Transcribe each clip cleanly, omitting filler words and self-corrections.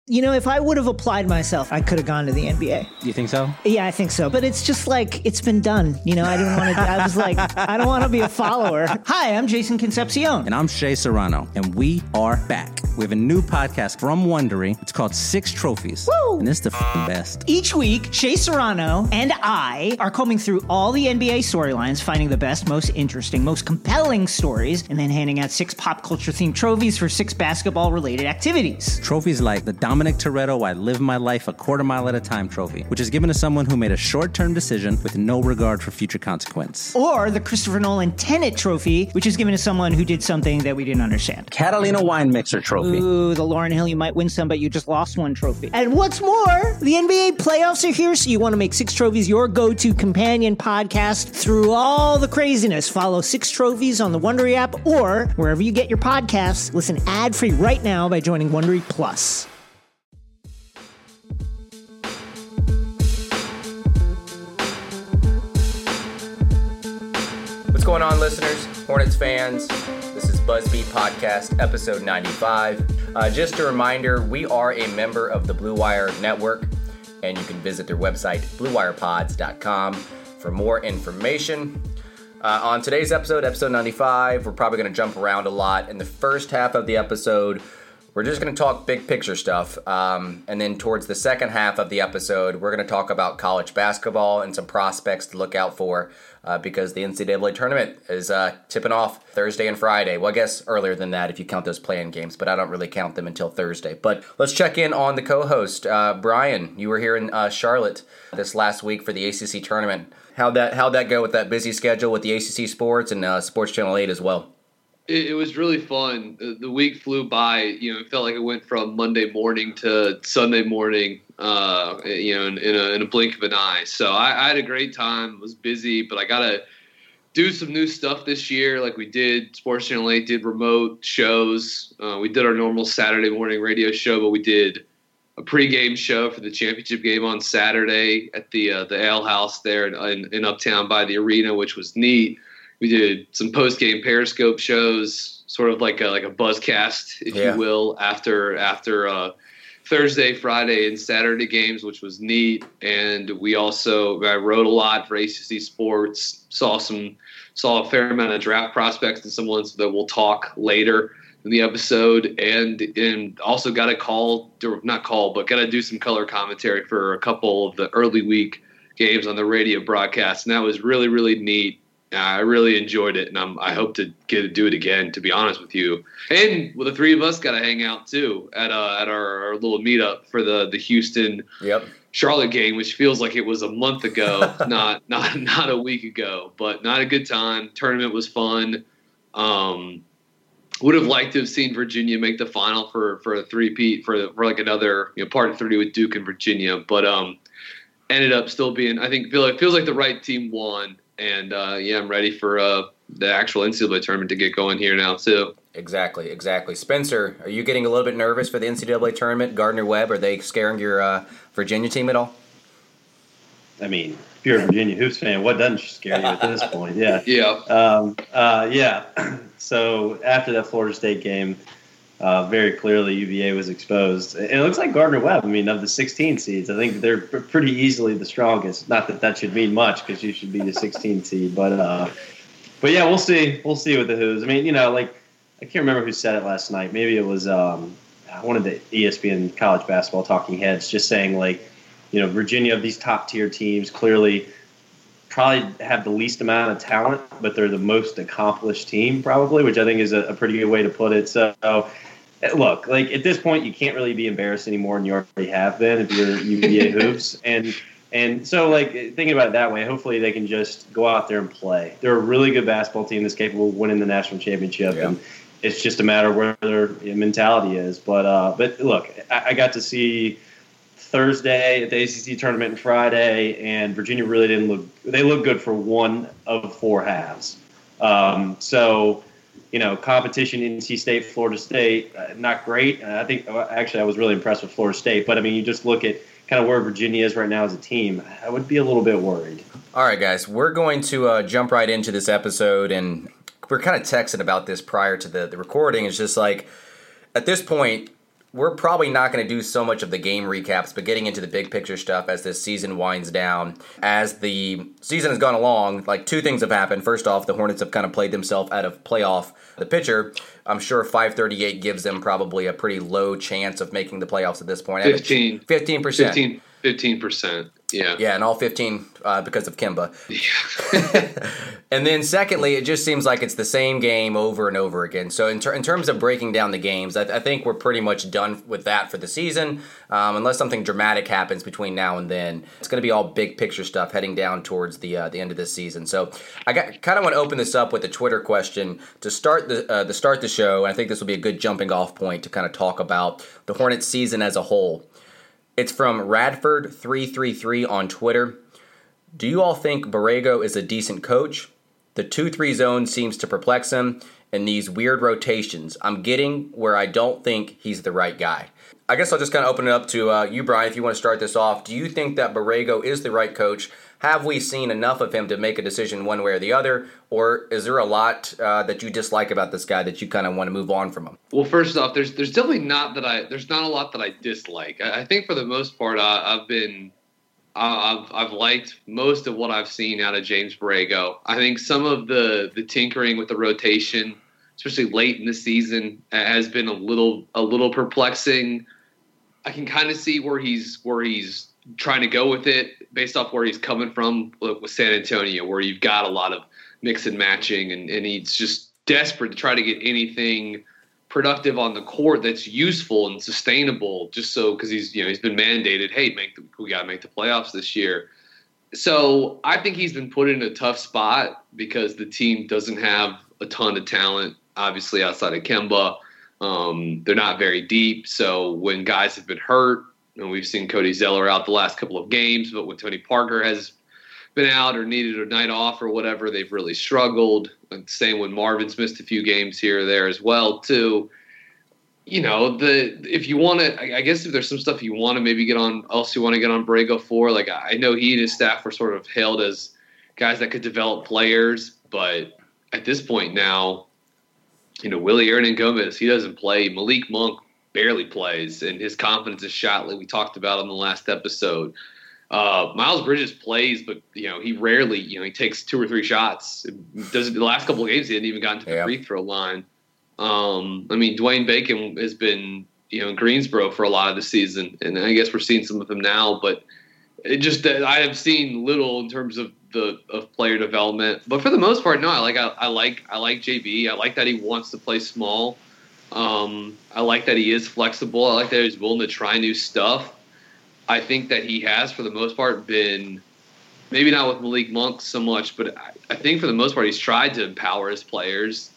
if I would have applied myself, I could have gone to the NBA. You think so? Yeah, I think so. But it's just like, it's been done. I didn't want to, I was like, I don't want to be a follower. Hi, I'm Jason Concepcion. And I'm Shea Serrano. And we are back. We have a new podcast from Wondery. It's called Six Trophies. Woo! And it's the best. Each week, Shea Serrano and I are combing through all the NBA storylines, finding the best, most interesting, most compelling stories, and then handing out 6 pop culture themed trophies for 6 basketball related activities. Trophies like the Dominic Toretto I Live My Life a Quarter Mile at a Time trophy, which is given to someone who made a short-term decision with no regard for future consequence. Or the Christopher Nolan Tenet trophy, which is given to someone who did something that we didn't understand. Catalina Wine Mixer trophy. Ooh, the Lauryn Hill, you might win some, but you just lost one trophy. And what's more, the NBA playoffs are here, so you want to make Six Trophies your go-to companion podcast through all the craziness. Follow Six Trophies on the Wondery app or wherever you get your podcasts. Listen ad-free right now by joining Wondery Plus. What's going on, listeners, Hornets fans? This is BuzzBeat Podcast, episode 95. Just a reminder, we are a member of the Blue Wire Network, and you can visit their website, bluewirepods.com, for more information. On today's episode 95, we're probably going to jump around a lot. In the first half of the episode, we're just going to talk big picture stuff. And then towards the second half of the episode, we're going to talk about college basketball and some prospects to look out for because the NCAA tournament is tipping off Thursday and Friday. Well, I guess earlier than that if you count those play-in games, but I don't really count them until Thursday. But let's check in on the co-host. Brian, you were here in Charlotte this last week for the ACC tournament. How'd that go with that busy schedule with the ACC Sports and Sports Channel 8 as well? It was really fun. The week flew by. It felt like it went from Monday morning to Sunday morning, in a blink of an eye. So I had a great time. It was busy, but I got to do some new stuff this year like we did. Sports Channel 8 did remote shows. We did our normal Saturday morning radio show, but we did a pregame show for the championship game on Saturday at the Ale House there in Uptown by the arena, which was neat. We did some post-game Periscope shows, sort of like a buzzcast, if you will, after Thursday, Friday, and Saturday games, which was neat. And I wrote a lot for ACC Sports, saw a fair amount of draft prospects and some ones that we'll talk later in the episode, and also got to do some color commentary for a couple of the early week games on the radio broadcast, and that was really, really neat. I really enjoyed it, and I hope to get to do it again, to be honest with you. And the three of us got to hang out too at our little meetup for the Houston Charlotte game, which feels like it was a month ago, not a week ago. But not a good time. Tournament was fun. Would have liked to have seen Virginia make the final for a three-peat for like another part 3 with Duke and Virginia, but ended up still being feels like the right team won. And, I'm ready for the actual NCAA tournament to get going here now, too. Exactly. Spencer, are you getting a little bit nervous for the NCAA tournament? Gardner-Webb, are they scaring your Virginia team at all? I mean, if you're a Virginia Hoops fan, what doesn't scare you at this point? Yeah. Yeah. So after that Florida State game, very clearly UVA was exposed. And it looks like Gardner-Webb, of the 16 seeds, I think they're pretty easily the strongest. Not that should mean much because you should be the 16 seed. But yeah, we'll see. We'll see with the Hoos. I can't remember who said it last night. Maybe it was one of the ESPN college basketball talking heads just saying, Virginia, of these top-tier teams, clearly probably have the least amount of talent, but they're the most accomplished team probably, which I think is a pretty good way to put it. So, look, at this point, you can't really be embarrassed anymore, and you already have been if you're UVA Hoops. And so, thinking about it that way, hopefully they can just go out there and play. They're a really good basketball team that's capable of winning the national championship, and it's just a matter of where their mentality is. But look, I got to see Thursday at the ACC tournament and Friday, and Virginia really didn't look – they looked good for 1 of 4 halves. Competition, NC State, Florida State, not great. I think actually I was really impressed with Florida State. But, you just look at kind of where Virginia is right now as a team, I would be a little bit worried. All right, guys, we're going to jump right into this episode, and we're kind of texting about this prior to the recording. It's just at this point, we're probably not going to do so much of the game recaps, but getting into the big picture stuff as this season winds down. As the season has gone along, like, two things have happened. First off, the Hornets have kind of played themselves out of playoff. The pitcher, I'm sure 538 gives them probably a pretty low chance of making the playoffs at this point. 15%. 15%. Yeah. Yeah, and all 15 because of Kemba. Yeah. And then secondly, it just seems like it's the same game over and over again. So in terms of breaking down the games, I think we're pretty much done with that for the season. Unless something dramatic happens between now and then, it's going to be all big picture stuff heading down towards the end of this season. So I kind of want to open this up with a Twitter question to start the show. And I think this will be a good jumping off point to kind of talk about the Hornets season as a whole. It's from Radford333 on Twitter. Do you all think Borrego is a decent coach? The 2-3 zone seems to perplex him, and these weird rotations. I'm getting where I don't think he's the right guy. I guess I'll just kind of open it up to you, Brian, if you want to start this off. Do you think that Borrego is the right coach? Have we seen enough of him to make a decision one way or the other? Or is there a lot that you dislike about this guy that you kind of want to move on from him? Well, first off, there's definitely not a lot that I dislike. I think for the most part, I've liked most of what I've seen out of James Borrego. I think some of the tinkering with the rotation, especially late in the season, has been a little perplexing. I can kind of see where he's trying to go with it based off where he's coming from with San Antonio, where you've got a lot of mix and matching, and he's just desperate to try to get anything productive on the court that's useful and sustainable, just so, because he's been mandated, hey, we got to make the playoffs this year. So I think he's been put in a tough spot because the team doesn't have a ton of talent, obviously, outside of Kemba. They're not very deep. So when guys have been hurt, and we've seen Cody Zeller out the last couple of games, but when Tony Parker has been out or needed a night off or whatever, they've really struggled. And same when Marvin's missed a few games here or there as well, too. If you want to, I guess if there's some stuff you want to maybe get on Borrego for, like, I know he and his staff were sort of hailed as guys that could develop players, but at this point now, Willie Hernangomez, he doesn't play. Malik Monk barely plays, and his confidence is shot, like we talked about on the last episode. Miles Bridges plays, but he rarely, he takes 2 or 3 shots. The last couple of games he hadn't even gotten to the free throw line. Dwayne Bacon has been in Greensboro for a lot of the season, and I guess we're seeing some of him now. But it just I have seen little in terms of player development. But for the most part, no, I like JB. I like that he wants to play small. I like that he is flexible. I like that he's willing to try new stuff. I think that he has, for the most part, been maybe not with Malik Monk so much, but I think for the most part he's tried to empower his players,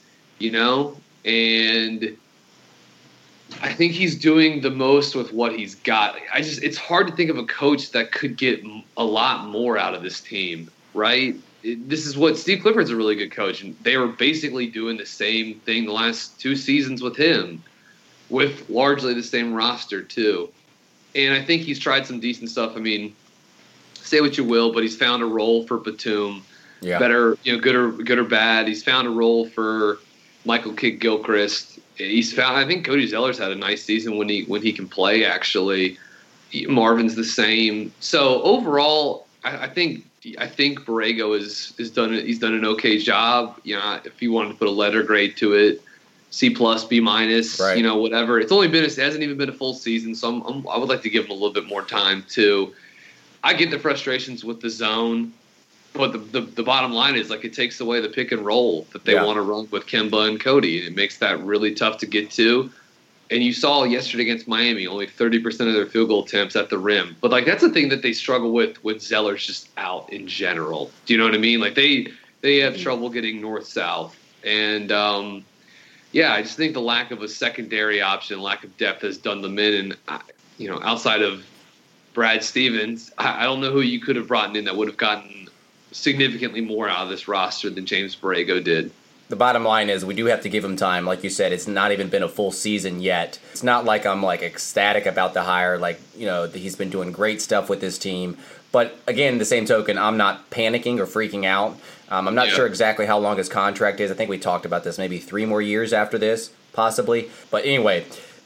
and I think he's doing the most with what he's got. It's hard to think of a coach that could get a lot more out of this team, right? This is what Steve Clifford's a really good coach, and they were basically doing the same thing the last 2 seasons with him, with largely the same roster too. And I think he's tried some decent stuff. Say what you will, but he's found a role for Batum. Yeah. Better, good or bad. He's found a role for Michael Kidd-Gilchrist. I think Cody Zeller's had a nice season when he can play. Actually, Marvin's the same. So overall, I think Borrego he's done an okay job. If you wanted to put a letter grade to it, C+, B-, right. Whatever. It hasn't even been a full season, so I would like to give him a little bit more time too. I get the frustrations with the zone, but the bottom line is, like, it takes away the pick and roll that they want to run with Kemba and Cody, and it makes that really tough to get to. And you saw yesterday against Miami, only 30% of their field goal attempts at the rim. But, like, that's the thing that they struggle with when Zeller's just out in general. Do you know what I mean? Like, they have trouble getting north-south. And, I just think the lack of a secondary option, lack of depth has done them in. And, outside of Brad Stevens, I don't know who you could have brought in that would have gotten significantly more out of this roster than James Borrego did. The bottom line is we do have to give him time. Like you said, it's not even been a full season yet. It's not like I'm ecstatic about the hire. He's been doing great stuff with this team. But again, the same token, I'm not panicking or freaking out. I'm not sure exactly how long his contract is. I think we talked about this, maybe 3 more years after this, possibly. But anyway,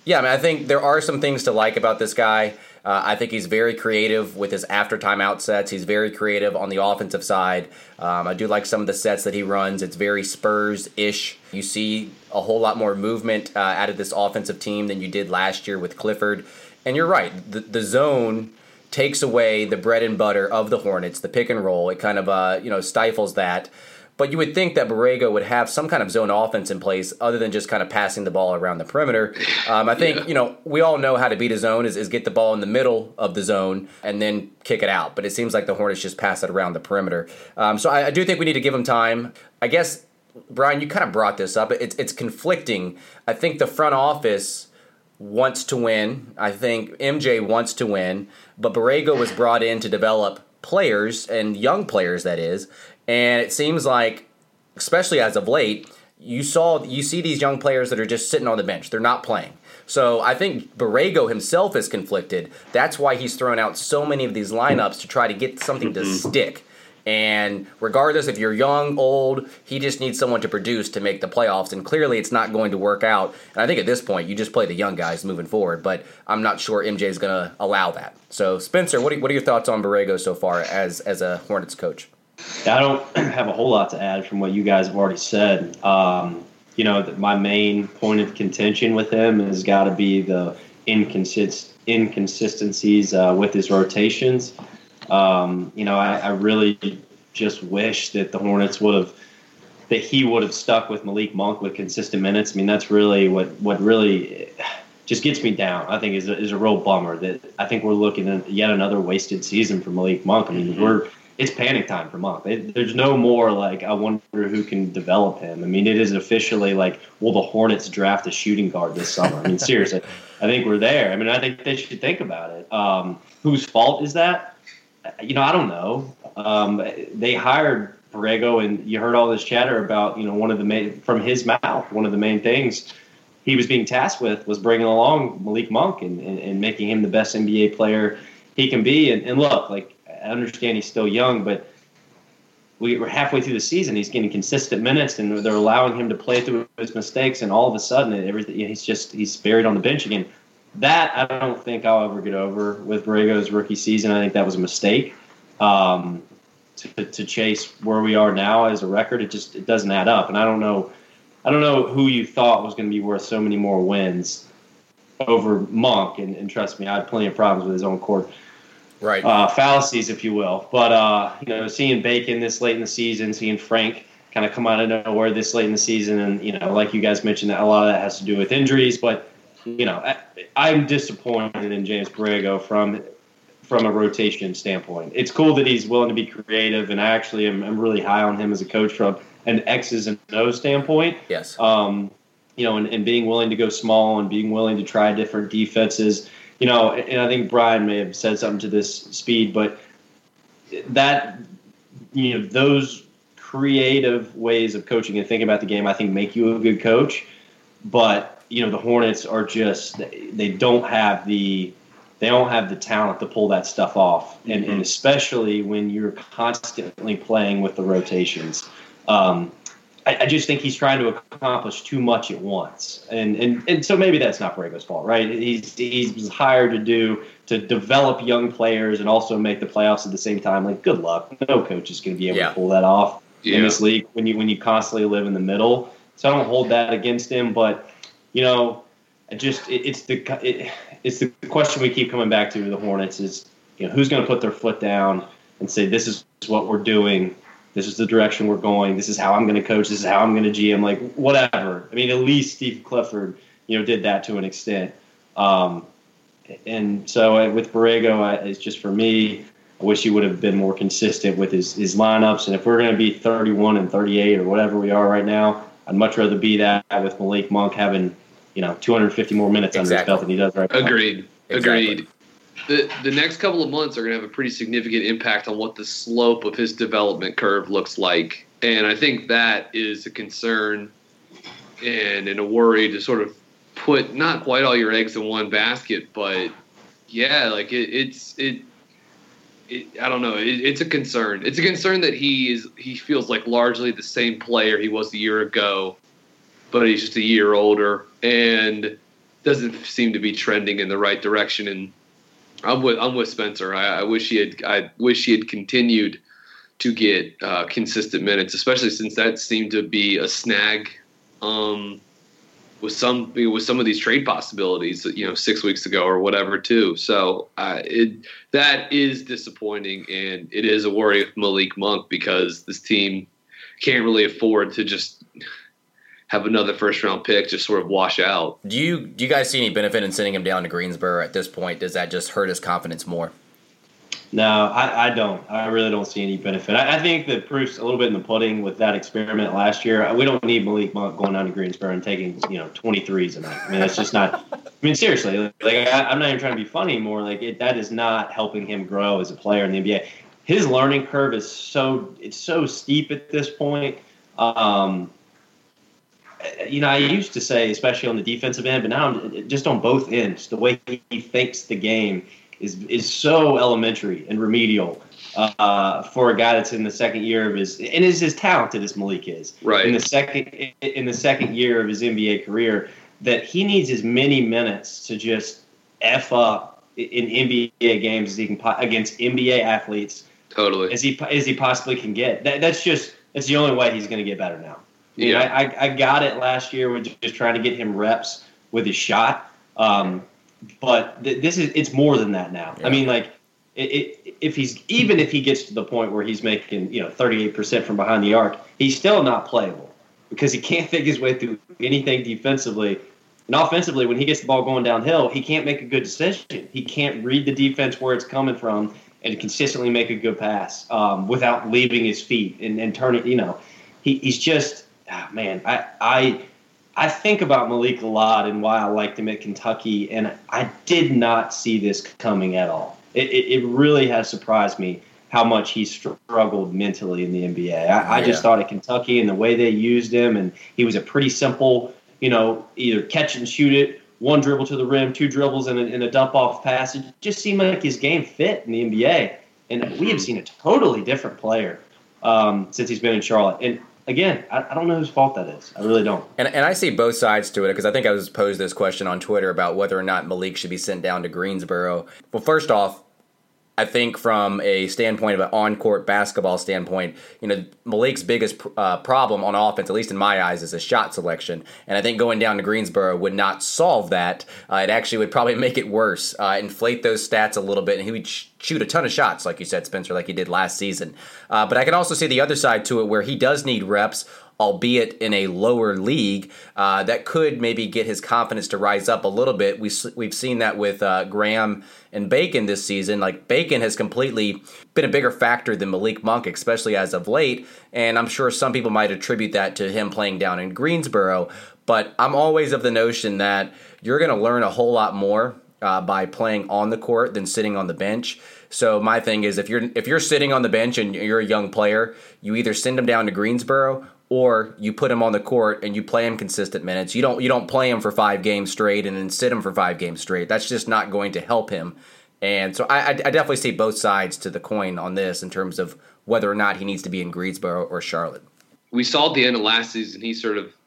Yeah, I mean, I think there are some things to like about this guy. I think he's very creative with his after-timeout sets. He's very creative on the offensive side. I do like some of the sets that he runs. It's very Spurs-ish. You see a whole lot more movement out of this offensive team than you did last year with Clifford. And you're right, the zone takes away the bread and butter of the Hornets, the pick and roll. It kind of stifles that. But you would think that Borrego would have some kind of zone offense in place other than just kind of passing the ball around the perimeter. I think, we all know how to beat a zone is get the ball in the middle of the zone and then kick it out. But it seems like the Hornets just pass it around the perimeter. So I do think we need to give him time. I guess, Brian, you kind of brought this up. It's conflicting. I think the front office wants to win. I think MJ wants to win. But Borrego was brought in to develop players, and young players, that is. And it seems like, especially as of late, you see these young players that are just sitting on the bench. They're not playing. So I think Borrego himself is conflicted. That's why he's thrown out so many of these lineups to try to get something to stick. And regardless if you're young, old, he just needs someone to produce to make the playoffs. And clearly it's not going to work out. And I think at this point, you just play the young guys moving forward. But I'm not sure MJ is going to allow that. So, Spencer, what are your thoughts on Borrego so far as a Hornets coach? I don't have a whole lot to add from what you guys have already said. My main point of contention with him has got to be the inconsistencies with his rotations. I really just wish that the Hornets he would have stuck with Malik Monk with consistent minutes. I mean, that's really what really just gets me down. I think is a real bummer that I think we're looking at yet another wasted season for Malik Monk. I mean, it's panic time for Monk. There's no more I wonder who can develop him. I mean, it is officially will the Hornets draft a shooting guard this summer? I mean, seriously, I think we're there. I mean, I think they should think about it. Whose fault is that? I don't know. They hired Borrego, and you heard all this chatter about, from his mouth, one of the main things he was being tasked with was bringing along Malik Monk and making him the best NBA player he can be. And look, I understand he's still young, but we're halfway through the season. He's getting consistent minutes, and they're allowing him to play through his mistakes. And all of a sudden, he's buried on the bench again. That I don't think I'll ever get over with Borrego's rookie season. I think that was a mistake. To chase where we are now as a record, it doesn't add up. And I don't know who you thought was going to be worth so many more wins over Monk. And trust me, I had plenty of problems with his own court. Right. Fallacies, if you will. But, seeing Bacon this late in the season, seeing Frank kind of come out of nowhere this late in the season, and, like you guys mentioned, that a lot of that has to do with injuries. But, I'm disappointed in James Borrego from a rotation standpoint. It's cool that he's willing to be creative, and I actually am really high on him as a coach from an X's and O's standpoint. Yes. And being willing to go small and being willing to try different defenses. And I think Brian may have said something to this speed, but that, those creative ways of coaching and thinking about the game, I think make you a good coach. But, the Hornets are just, they don't have the talent to pull that stuff off. And especially when you're constantly playing with the rotations. I just think he's trying to accomplish too much at once, and so maybe that's not Borrego's fault, right? He's hired to develop young players and also make the playoffs at the same time. Good luck. No coach is going to be able to pull that off in this league when you constantly live in the middle. So I don't hold that against him, but it's the question we keep coming back to with the Hornets is who's going to put their foot down and say this is what we're doing. This is the direction we're going. This is how I'm going to coach. This is how I'm going to GM. Whatever. I mean, at least Steve Clifford, did that to an extent. And so with Borrego, it's just for me, I wish he would have been more consistent with his lineups. And if we're going to be 31 and 38 or whatever we are right now, I'd much rather be that with Malik Monk having, 250 more minutes under his belt than he does right now. Agreed. The next couple of months are going to have a pretty significant impact on what the slope of his development curve looks like. And I think that is a concern and a worry to sort of put not quite all your eggs in one basket, but yeah, I don't know. It's a concern. It's a concern that he feels like largely the same player he was a year ago, but he's just a year older. And doesn't seem to be trending in the right direction. And I'm with Spencer. I wish he had continued to get consistent minutes, especially since that seemed to be a snag with some of these trade possibilities, 6 weeks ago or whatever too. So that is disappointing, and it is a worry of Malik Monk because this team can't really afford to just have another first-round pick just sort of wash out. Do you guys see any benefit in sending him down to Greensboro at this point? Does that just hurt his confidence more? No, I don't. I really don't see any benefit. I think the proof's a little bit in the pudding with that experiment last year. We don't need Malik Monk going down to Greensboro and taking 23s a night. I mean, that's just not. I mean, seriously, I'm not even trying to be funny anymore. That is not helping him grow as a player in the NBA. His learning curve is so steep at this point. I used to say, especially on the defensive end, but now just on both ends, the way he thinks the game is so elementary and remedial for a guy that's in the second year of his, and is as talented as Malik is, right, in the second year of his NBA career, that he needs as many minutes to just F up in NBA games as he can against NBA athletes, totally, as he possibly can get. That's the only way he's going to get better now. Yeah, I got it last year with just trying to get him reps with his shot. But it's more than that now. Yeah. I mean, if he gets to the point where he's making 38% from behind the arc, he's still not playable because he can't think his way through anything defensively. And offensively, when he gets the ball going downhill, he can't make a good decision. He can't read the defense where it's coming from and consistently make a good pass without leaving his feet and turning. He's just man. I think about Malik a lot and why I liked him at Kentucky, and I did not see this coming at all. It really has surprised me how much he struggled mentally in the NBA. I just thought at Kentucky and the way they used him, and he was a pretty simple, either catch and shoot it, one dribble to the rim, two dribbles and a dump-off pass. It just seemed like his game fit in the NBA, and we have seen a totally different player since he's been in Charlotte. And again, I don't know whose fault that is. I really don't. And I see both sides to it because I think I was posed this question on Twitter about whether or not Malik should be sent down to Greensboro. Well, first off, I think from a standpoint of an on-court basketball standpoint, Malik's biggest problem on offense, at least in my eyes, is his shot selection. And I think going down to Greensboro would not solve that. It actually would probably make it worse, inflate those stats a little bit, and he would shoot a ton of shots, like you said, Spencer, like he did last season. But I can also see the other side to it where he does need reps, albeit in a lower league, that could maybe get his confidence to rise up a little bit. We've seen that with Graham and Bacon this season. Like, Bacon has completely been a bigger factor than Malik Monk, especially as of late, and I'm sure some people might attribute that to him playing down in Greensboro, but I'm always of the notion that you're going to learn a whole lot more by playing on the court than sitting on the bench. So my thing is, if you're sitting on the bench and you're a young player, you either send him down to Greensboro or you put him on the court and you play him consistent minutes. You don't play him for 5 games straight and then sit him for 5 games straight. That's just not going to help him. And so I definitely see both sides to the coin on this in terms of whether or not he needs to be in Greensboro or Charlotte. We saw at the end of last season, he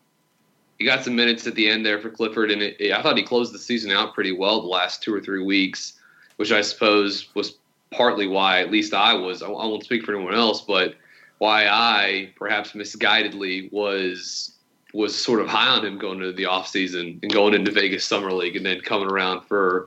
got some minutes at the end there for Clifford, and I thought he closed the season out pretty well the last 2 or 3 weeks, which I suppose was partly why, at least I won't speak for anyone else, but why I, perhaps misguidedly, was sort of high on him going into the offseason and going into Vegas Summer League and then coming around for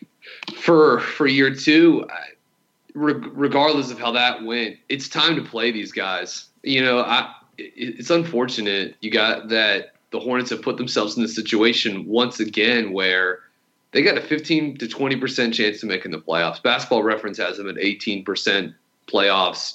year 2. Regardless of how that went, it's time to play these guys. It's unfortunate that the Hornets have put themselves in this situation once again where they got a 15 to 20% chance of making the playoffs. Basketball Reference has them at 18% playoffs.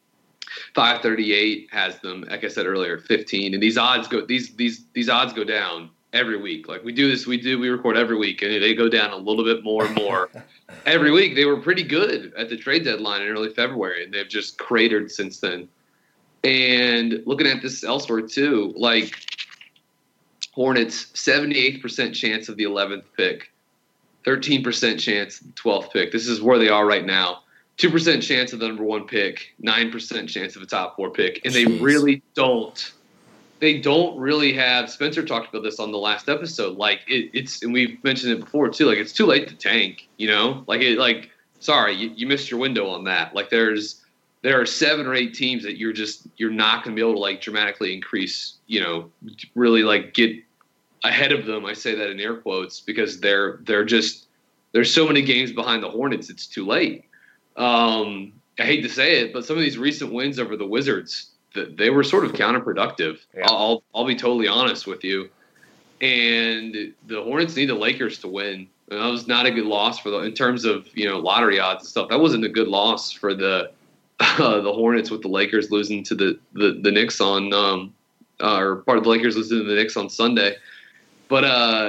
538 has them, like I said earlier, 15. And these odds go down every week. Like we record every week, and they go down a little bit more and more every week. They were pretty good at the trade deadline in early February, and they've just cratered since then. And looking at this elsewhere too, like Hornets, 78% chance of the 11th pick, 13% chance of the 12th pick. This is where they are right now. 2% chance of the number 1 pick, 9% chance of a top 4 pick, and they really don't they don't really have. Spencer talked about this on the last episode. Like it's, and we've mentioned it before too. Like it's too late to tank. Sorry, you missed your window on that. Like there are 7 or 8 teams that you're not going to be able to like dramatically increase. Really like get ahead of them. I say that in air quotes because there's so many games behind the Hornets. It's too late. I hate to say it, but some of these recent wins over the Wizards, they were sort of counterproductive. Yeah. I'll be totally honest with you. And the Hornets need the Lakers to win. And that was not a good loss in terms of lottery odds and stuff. That wasn't a good loss for the Hornets with the Lakers losing to the Knicks on or part of the Lakers losing to the Knicks on Sunday. But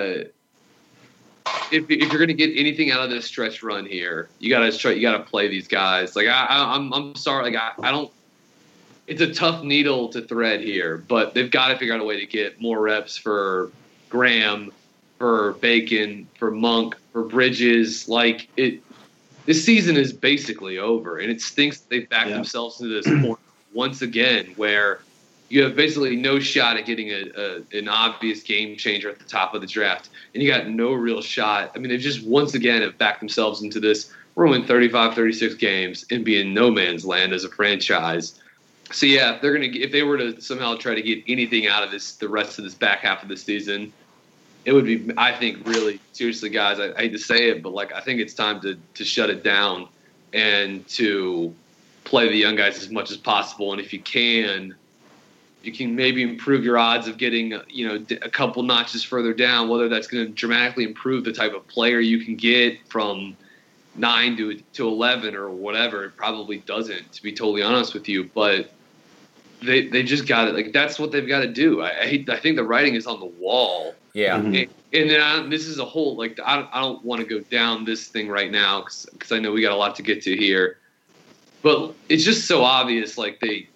if you're going to get anything out of this stretch run here, you got to play these guys. Like I'm sorry, like I don't. It's a tough needle to thread here, but they've got to figure out a way to get more reps for Graham, for Bacon, for Monk, for Bridges. Like this season is basically over, and it stinks that they've backed themselves to this point once again, where you have basically no shot at getting an obvious game changer at the top of the draft, and you got no real shot. I mean, they've just once again have backed themselves into this. We're going to win 35, 36 games and be in no man's land as a franchise. So yeah, if they were to somehow try to get anything out of the rest of this back half of the season, it would be, I think, really seriously, guys. I hate to say it, but like I think it's time to shut it down and to play the young guys as much as possible. And if you can maybe improve your odds of getting a couple notches further down. Whether that's going to dramatically improve the type of player you can get from 9 to 11 or whatever, it probably doesn't. To be totally honest with you, but they just got it. Like that's what they've got to do. I think the writing is on the wall. Yeah. And then this is a whole like I don't want to go down this thing right now because I know we got a lot to get to here, but it's just so obvious. Like they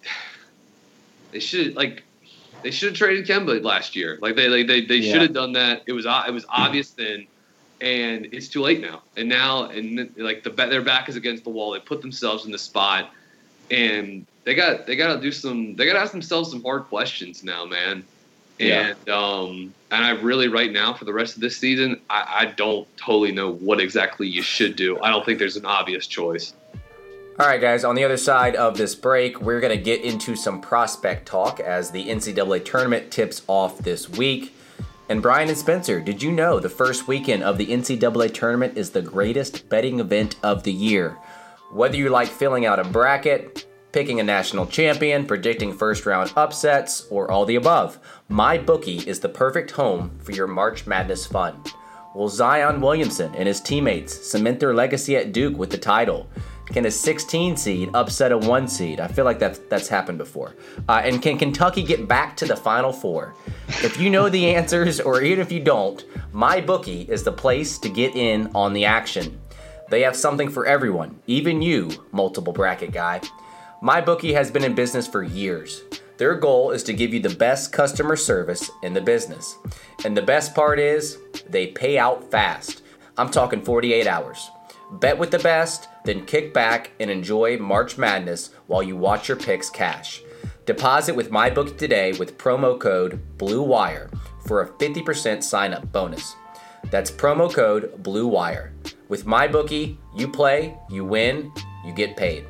should have traded Kemba last year. Like they should have done that. It was obvious then, and it's too late now. And like their back is against the wall. They put themselves in the spot, and they got to ask themselves some hard questions now, man. And and I really right now for the rest of this season, I don't totally know what exactly you should do. I don't think there's an obvious choice. All right, guys, on the other side of this break, we're going to get into some prospect talk as the NCAA tournament tips off this week. And Brian and Spencer, did you know the first weekend of the NCAA tournament is the greatest betting event of the year? Whether you like filling out a bracket, picking a national champion, predicting first-round upsets, or all the above, MyBookie is the perfect home for your March Madness fun. Will Zion Williamson and his teammates cement their legacy at Duke with the title? Can a 16 seed upset a 1 seed? I feel like that's happened before. And can Kentucky get back to the Final Four? If you know the answers, or even if you don't, MyBookie is the place to get in on the action. They have something for everyone, even you, multiple bracket guy. MyBookie has been in business for years. Their goal is to give you the best customer service in the business. And the best part is, they pay out fast. I'm talking 48 hours. Bet with the best, then kick back and enjoy March Madness while you watch your picks cash. Deposit with MyBookie today with promo code BLUEWIRE for a 50% sign-up bonus. That's promo code BLUEWIRE. With MyBookie, you play, you win, you get paid.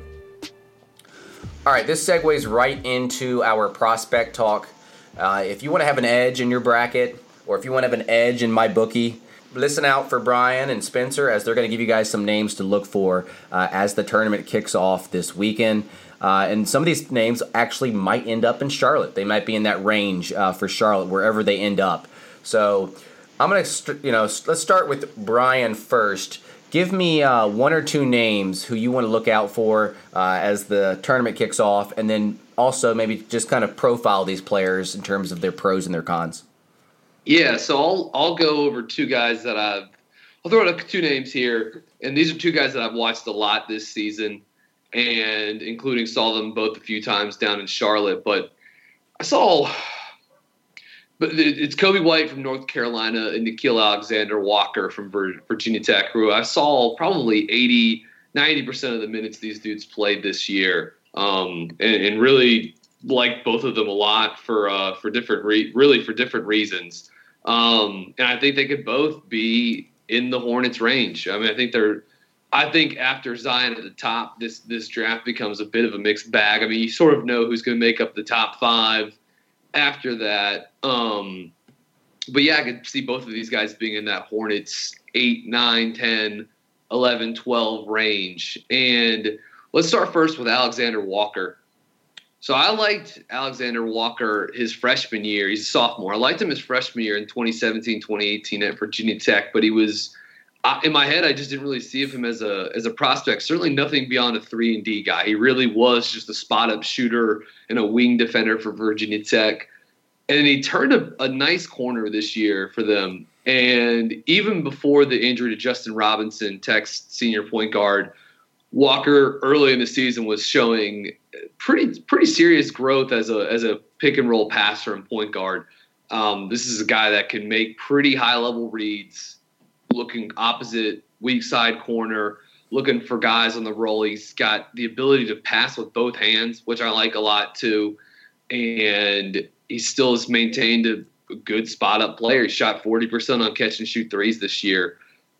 All right, this segues right into our prospect talk. If you want to have an edge in your bracket, or if you want to have an edge in MyBookie, listen out for Brian and Spencer as they're going to give you guys some names to look for as the tournament kicks off this weekend. And some of these names actually might end up in Charlotte. They might be in that range for Charlotte, wherever they end up. So I'm going to, let's start with Brian first. Give me 1 or 2 names who you want to look out for as the tournament kicks off, and then also maybe just kind of profile these players in terms of their pros and their cons. Yeah, so I'll go over 2 guys that I'll throw out 2 names here, and these are 2 guys that I've watched a lot this season, and including saw them both a few times down in Charlotte. But it's Kobe White from North Carolina and Nickeil Alexander-Walker from Virginia Tech, who I saw probably 80-90% of the minutes these dudes played this year, and really like both of them a lot for different reasons. And I think they could both be in the Hornets range. I mean, I think after Zion at the top, this draft becomes a bit of a mixed bag. I mean, you sort of know who's going to make up the top 5 after that. But yeah, I could see both of these guys being in that Hornets 8, 9, 10, 11, 12 range. And let's start first with Alexander Walker. So I liked Alexander Walker his freshman year. He's a sophomore. I liked him his freshman year in 2017, 2018 at Virginia Tech, but he was in my head, I just didn't really see him as a prospect. Certainly nothing beyond a 3-and-D guy. He really was just a spot-up shooter and a wing defender for Virginia Tech. And he turned a nice corner this year for them. And even before the injury to Justin Robinson, Tech's senior point guard, Walker early in the season was showing pretty serious growth as a pick-and-roll passer and point guard. This is a guy that can make pretty high-level reads, looking opposite weak side corner, looking for guys on the roll. He's got the ability to pass with both hands, which I like a lot too. And he still has maintained a good spot up player. He shot 40% on catch and shoot threes this year.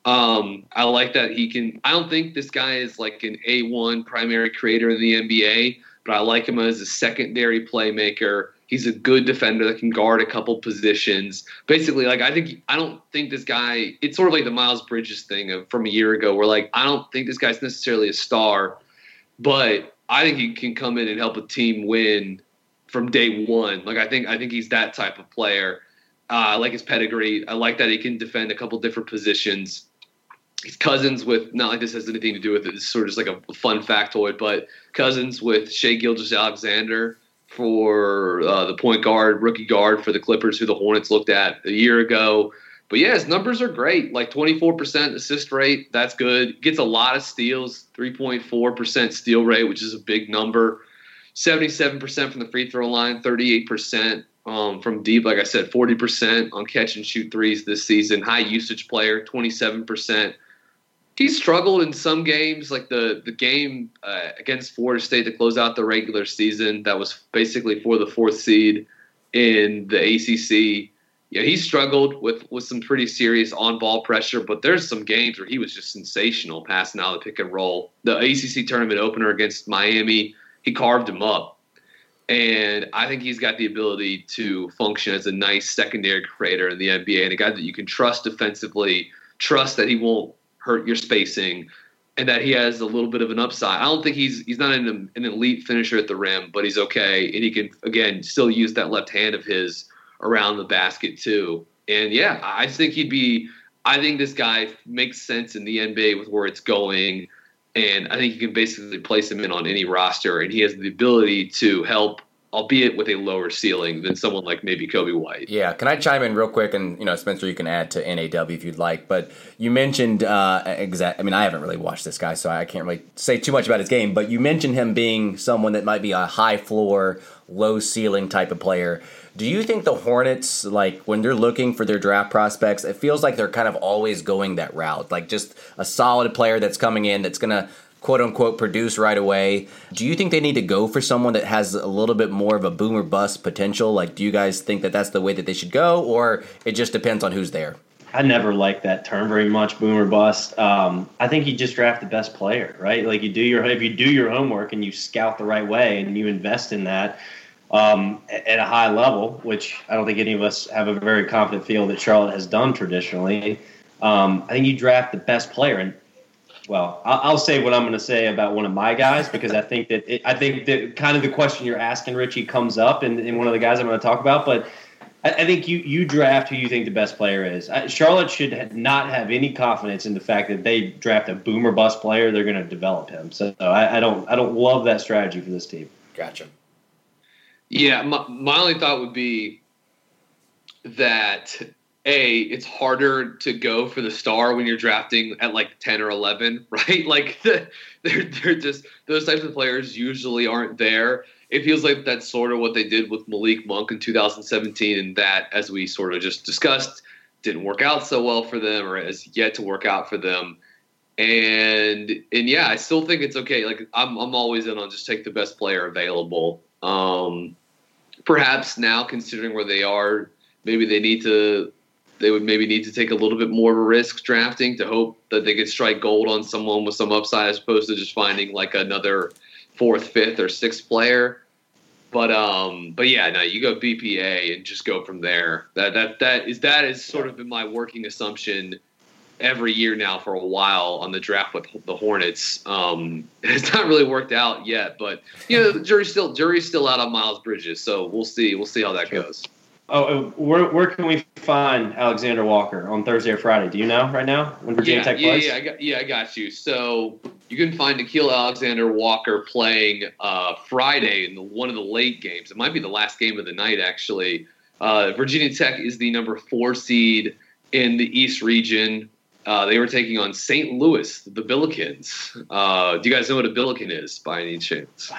I like that he can. I don't think this guy is like an A1 primary creator in the NBA, but I like him as a secondary playmaker. He's a good defender that can guard a couple positions. Basically, like I don't think this guy. It's sort of like the Miles Bridges thing from a year ago, where like I don't think this guy's necessarily a star, but I think he can come in and help a team win from day one. Like I think he's that type of player. I like his pedigree. I like that he can defend a couple different positions. He's cousins with, not like this has anything to do with it, it's sort of just like a fun factoid, but cousins with Shai Gilgeous-Alexander for the point guard, rookie guard for the Clippers, who the Hornets looked at a year ago. But yeah, his numbers are great. Like 24% assist rate, that's good. Gets a lot of steals, 3.4% steal rate, which is a big number. 77% from the free throw line, 38% from deep. Like I said, 40% on catch and shoot threes this season. High usage player, 27%. He struggled in some games, like the game against Florida State to close out the regular season. That was basically for the 4th seed in the ACC. Yeah, he struggled with some pretty serious on-ball pressure, but there's some games where he was just sensational passing out of the pick and roll. The ACC tournament opener against Miami, he carved him up. And I think he's got the ability to function as a nice secondary creator in the NBA and a guy that you can trust defensively, trust that he won't hurt your spacing, and that he has a little bit of an upside. I don't think he's not an elite finisher at the rim, but he's okay. And he can, again, still use that left hand of his around the basket too. And yeah, I think this guy makes sense in the NBA with where it's going. And I think you can basically place him in on any roster, and he has the ability to help, albeit with a lower ceiling than someone like maybe Kobe White. Yeah, can I chime in real quick? And, Spencer, you can add to NAW if you'd like. But you mentioned, I haven't really watched this guy, so I can't really say too much about his game. But you mentioned him being someone that might be a high floor, low ceiling type of player. Do you think the Hornets, like when they're looking for their draft prospects, it feels like they're kind of always going that route, like just a solid player that's coming in that's going to quote unquote produce right away? Do you think they need to go for someone that has a little bit more of a boom or bust potential? Like, do you guys think that that's the way that they should go, or it just depends on who's there? I never liked that term very much, boom or bust. I think you just draft the best player, right? Like if you do your homework and you scout the right way and you invest in that, at a high level, which I don't think any of us have a very confident feel that Charlotte has done traditionally. I think you draft the best player. And, well, I'll say what I'm going to say about one of my guys, because I think that kind of the question you're asking, Richie, comes up in one of the guys I'm going to talk about. But I think you draft who you think the best player is. Charlotte should not have any confidence in the fact that they draft a boom or bust player. They're going to develop him. So I don't love that strategy for this team. Gotcha. Yeah, my only thought would be that, it's harder to go for the star when you're drafting at like 10 or 11, right? Like they're just, those types of players usually aren't there. It feels like that's sort of what they did with Malik Monk in 2017, and that, as we sort of just discussed, didn't work out so well for them, or has yet to work out for them. And yeah, I still think it's okay. Like I'm always in on just take the best player available. Perhaps now, considering where they are, they would maybe need to take a little bit more of a risk drafting to hope that they could strike gold on someone with some upside as opposed to just finding like another 4th, 5th, or 6th player. But yeah, no, you go BPA and just go from there. That is sort of been my working assumption every year now for a while on the draft with the Hornets. It's not really worked out yet, but the jury's still out on Miles Bridges, so we'll see how that goes. Oh, where can we find Alexander Walker on Thursday or Friday? Do you know right now when Virginia Tech plays? I got you. So you can find Nickeil Alexander-Walker playing Friday in one of the late games. It might be the last game of the night, actually. Virginia Tech is the number 4 seed in the East region. They were taking on St. Louis, the Billikens. Do you guys know what a Billiken is by any chance?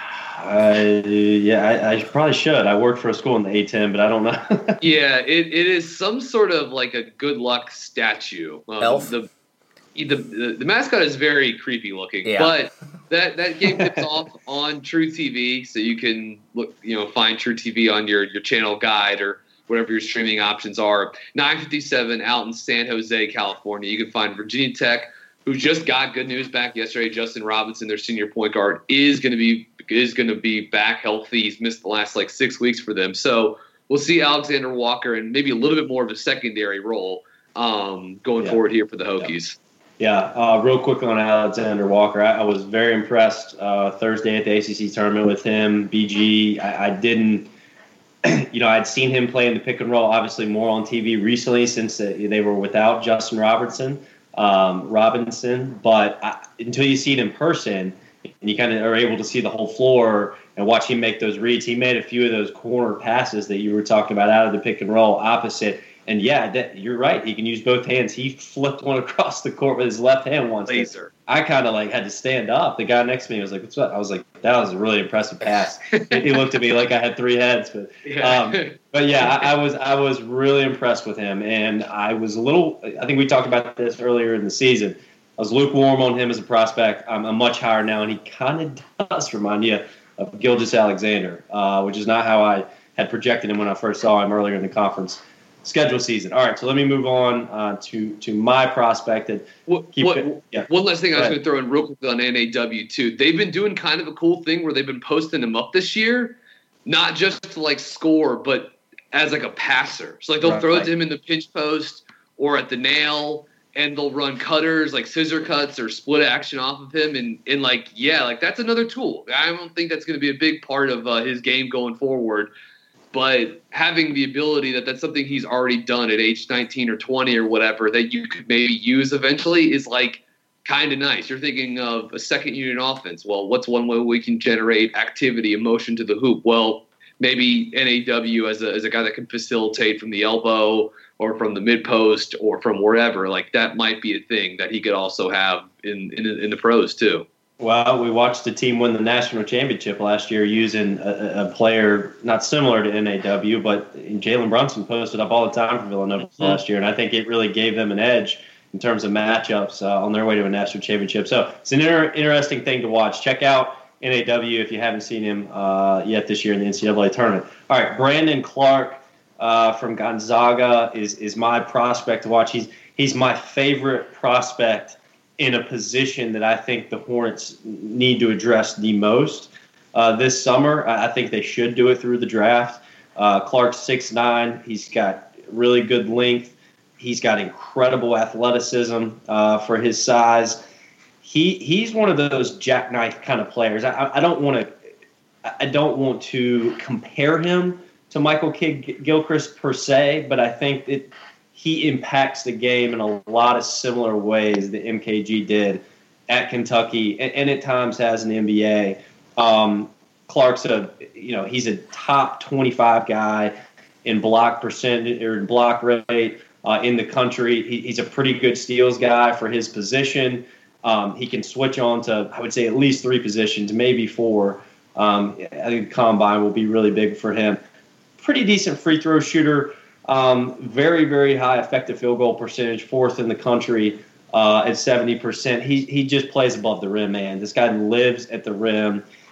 I probably should. I worked for a school in the A-10, but I don't know. Yeah, it is some sort of like a good luck statue. Elf? The mascot is very creepy looking, but that game tips off on True TV, so you can find True TV on your channel guide or whatever your streaming options are. 9:57 out in San Jose, California. You can find Virginia Tech, who just got good news back yesterday. Justin Robinson, their senior point guard, is going to be back healthy. He's missed the last 6 weeks for them. So we'll see Alexander Walker in maybe a little bit more of a secondary role going forward here for the Hokies. Yeah, real quick on Alexander Walker. I was very impressed Thursday at the ACC tournament with him. BG, I didn't. I'd seen him play in the pick and roll, obviously more on TV recently since they were without Justin Robinson. But until you see it in person and you kind of are able to see the whole floor and watch him make those reads, he made a few of those corner passes that you were talking about out of the pick and roll opposite. And you're right. He can use both hands. He flipped one across the court with his left hand once. Laser. I kind of had to stand up. The guy next to me was like, "What's up?" I was like, "That was a really impressive pass." He looked at me like I had 3 heads, but I was really impressed with him, and I was a little. I think we talked about this earlier in the season. I was lukewarm on him as a prospect. I'm much higher now, and he kind of does remind you of Gilgeous-Alexander, which is not how I had projected him when I first saw him earlier in the conference schedule season. All right, so let me move on to my prospect. One last thing I was going to throw in real quick on NAW too. They've been doing kind of a cool thing where they've been posting him up this year, not just to score, but as a passer. So they'll throw it to him in the pinch post or at the nail, and they'll run cutters scissor cuts or split action off of him, and that's another tool. I don't think that's going to be a big part of his game going forward. But having the ability that's something he's already done at age 19 or 20 or whatever that you could maybe use eventually is kind of nice. You're thinking of a second unit offense. Well, what's one way we can generate activity and motion to the hoop? Well, maybe NAW as a guy that can facilitate from the elbow or from the mid post or from wherever. That might be a thing that he could also have in the pros too. Well, we watched the team win the national championship last year using a player not similar to NAW, but Jalen Brunson posted up all the time for Villanova last year, and I think it really gave them an edge in terms of matchups on their way to a national championship. So it's an interesting thing to watch. Check out NAW if you haven't seen him yet this year in the NCAA tournament. All right, Brandon Clark from Gonzaga is my prospect to watch. He's my favorite prospect in a position that I think the Hornets need to address the most this summer. I think they should do it through the draft. Clark's 6'9". He's got really good length. He's got incredible athleticism for his size. He's one of those jackknife kind of players. I don't want to compare him to Michael Kidd-Gilchrist per se, but I think that he impacts the game in a lot of similar ways that MKG did at Kentucky and at times has in the NBA. Clark's he's a top 25 guy in block percentage or in block rate in the country. He's a pretty good steals guy for his position. He can switch on to, I would say, at least 3 positions, maybe 4. I think the combine will be really big for him. Pretty decent free throw shooter. Very, very high effective field goal percentage, 4th in the country at 70%. He just plays above the rim, man. This guy lives at the rim.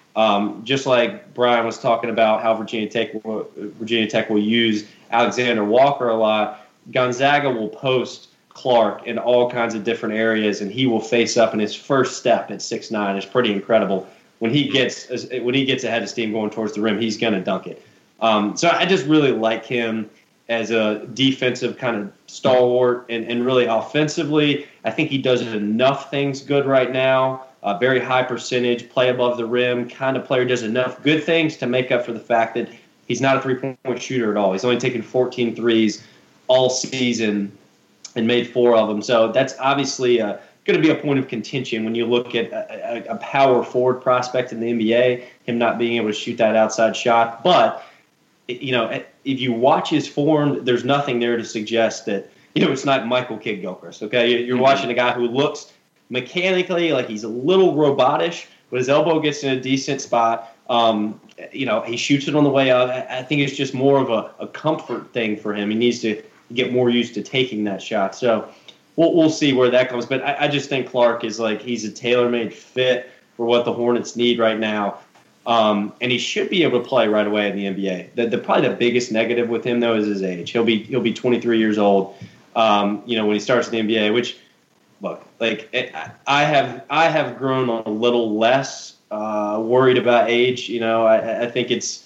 Just like Brian was talking about how Virginia Tech will use Alexander Walker a lot, Gonzaga will post Clark in all kinds of different areas, and he will face up, and his first step at 6'9" is pretty incredible. When he gets ahead of steam going towards the rim, he's going to dunk it. So I just really like him as a defensive kind of stalwart, and really offensively, I think he does enough things good right now. Very high percentage, play above the rim kind of player, does enough good things to make up for the fact that he's not a three-point shooter at all. He's only taken 14 threes all season and made 4 of them. So that's obviously going to be a point of contention when you look at a power forward prospect in the NBA, him not being able to shoot that outside shot. But, if you watch his form, there's nothing there to suggest that, it's not Michael Kidd-Gilchrist, okay? You're watching a guy who looks mechanically like he's a little robotish, but his elbow gets in a decent spot. He shoots it on the way out. I think it's just more of a comfort thing for him. He needs to get more used to taking that shot. So we'll see where that comes. But I just think Clark is he's a tailor-made fit for what the Hornets need right now. And he should be able to play right away in the NBA. Probably the biggest negative with him, though, is his age. He'll be 23 years old, when he starts in the NBA, which, look, I have grown a little less worried about age. I think it's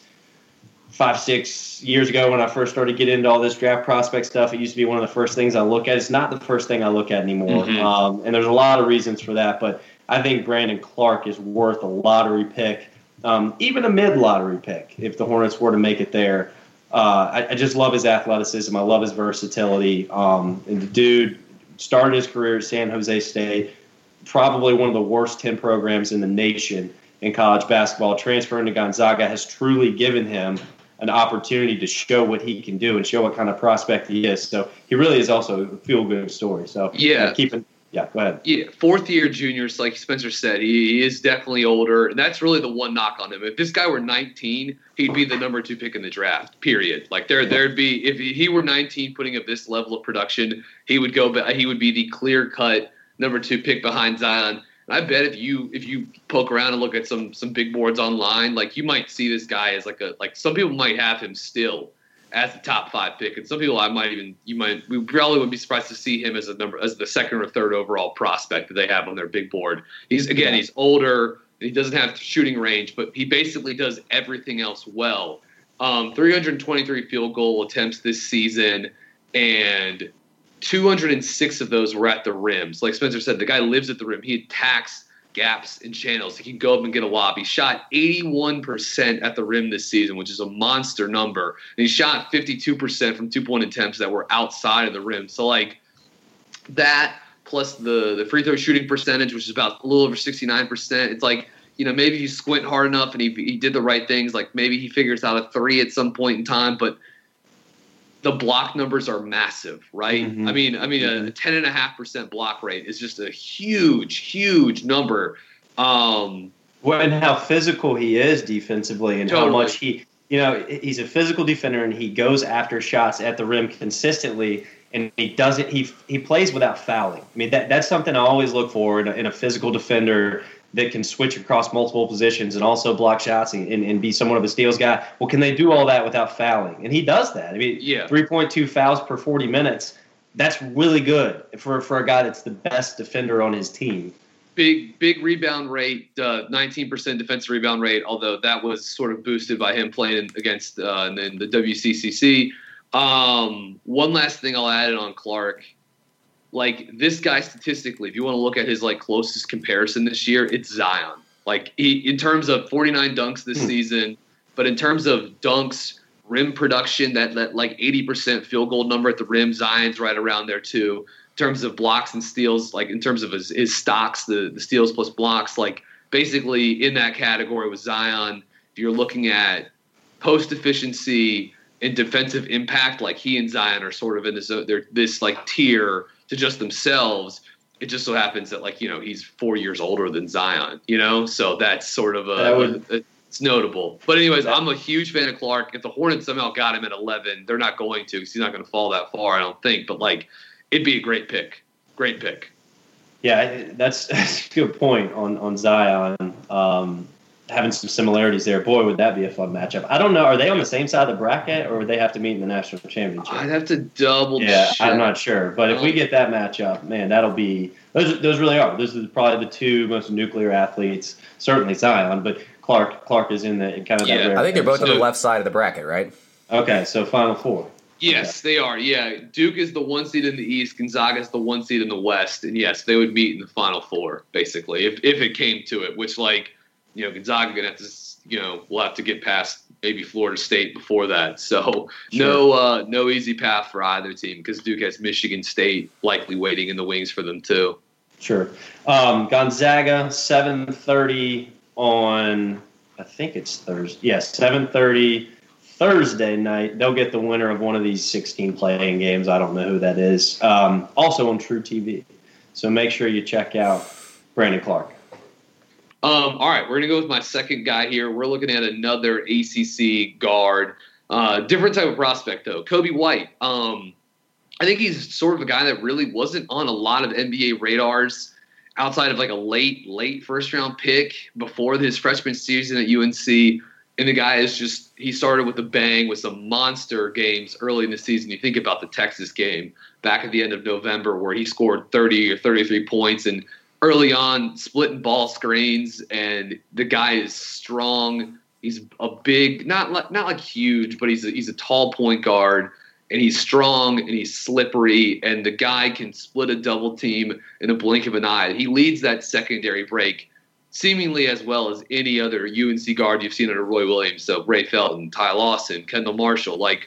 5-6 years ago when I first started getting into all this draft prospect stuff. It used to be one of the first things I look at. It's not the first thing I look at anymore. And there's a lot of reasons for that, but I think Brandon Clark is worth a lottery pick, even a mid-lottery pick if the Hornets were to make it there. I just love his athleticism. I love his versatility. And the dude started his career at San Jose State, probably one of the worst 10 programs in the nation in college basketball. Transferring to Gonzaga has truly given him an opportunity to show what he can do and show what kind of prospect he is. So he really is also a feel-good story. So go ahead. Yeah, fourth-year juniors, like Spencer said, he is definitely older, and that's really the one knock on him. If this guy were 19, he'd be the number 2 pick in the draft, period. There'd be, if he were 19 putting up this level of production, he would be the clear-cut number 2 pick behind Zion. And I bet if you poke around and look at some big boards online, you might see this guy as some people might have him still as the top 5 pick, and some people we probably would be surprised to see him as the second or third overall prospect that they have on their big board. He's older, he doesn't have shooting range, but he basically does everything else well. 323 field goal attempts this season, and 206 of those were at the rims. Like Spencer said, the guy lives at the rim. He attacks gaps and channels. He can go up and get a lob. He shot 81% at the rim this season, which is a monster number. And he shot 52% from 2-point attempts that were outside of the rim. So that plus the free throw shooting percentage, which is about a little over 69%. It's maybe you squint hard enough and he did the right things. Maybe he figures out a 3 at some point in time, but the block numbers are massive, right? Mm-hmm. I mean, a 10.5% block rate is just a huge, huge number. And how physical he is defensively, and how much he's a physical defender, and he goes after shots at the rim consistently, and he does it. He plays without fouling. I mean, that's something I always look for in a physical defender that can switch across multiple positions and also block shots and be somewhat of a steals guy. Well, can they do all that without fouling? And he does that. I mean, 3.2 fouls per 40 minutes, that's really good for a guy that's the best defender on his team. Big rebound rate, 19% defensive rebound rate, although that was sort of boosted by him playing against the WCCC. One last thing I'll add on Clark. This guy statistically, if you want to look at his closest comparison this year, it's Zion. In terms of 49 dunks this season, but in terms of dunks, rim production, that 80% field goal number at the rim, Zion's right around there too. In terms of blocks and steals, in terms of his stocks, the steals plus blocks, basically in that category with Zion. If you're looking at post efficiency and defensive impact, he and Zion are sort of in this tier to just themselves. It just so happens that he's 4 years older than Zion, so that's sort of it's notable. But anyways, I'm a huge fan of Clark. If the Hornets somehow got him at 11, they're not going to, because he's not going to fall that far, I don't think. But it'd be a great pick. Yeah, that's a good point on Zion. having some similarities there. Boy, would that be a fun matchup. I don't know. Are they on the same side of the bracket, or would they have to meet in the national championship? I'd have to double check. I'm not sure. But if we get that matchup, man, that'll be those really are. Those are probably the two most nuclear athletes. Certainly Zion, but Clark is in the kind of that. I think they're both on the left side of the bracket, right? Okay, so Final Four. Yes, they are. Yeah, Duke is the 1 seed in the East. Gonzaga is the 1 seed in the West, and yes, they would meet in the Final Four basically if it came to it. Which, like, Gonzaga gonna have to, we'll have to get past maybe Florida State before that. So sure. No easy path for either team because Duke has Michigan State likely waiting in the wings for them too. Sure. Gonzaga 7:30 on, I think it's Thursday. Yes, 7:30. Thursday night, they'll get the winner of one of these 16 playing games. I don't know who that is. Also on True TV. So make sure you check out Brandon Clark. All right, we're going to go with my second guy here. We're looking at another ACC guard. Different type of prospect, though. Kobe White. I think he's sort of a guy that really wasn't on a lot of NBA radars outside of like a late first-round pick before his freshman season at UNC. And the guy is just – he started with a bang with some monster games early in the season. You think about the Texas game back at the end of November where he scored 30 or 33 points and early on splitting ball screens. And the guy is strong. He's a big – not like huge, but he's a tall point guard. And he's strong and he's slippery. And the guy can split a double team in a blink of an eye. He leads that secondary break seemingly as well as any other UNC guard you've seen under Roy Williams. So Ray Felton, Ty Lawson, Kendall Marshall, like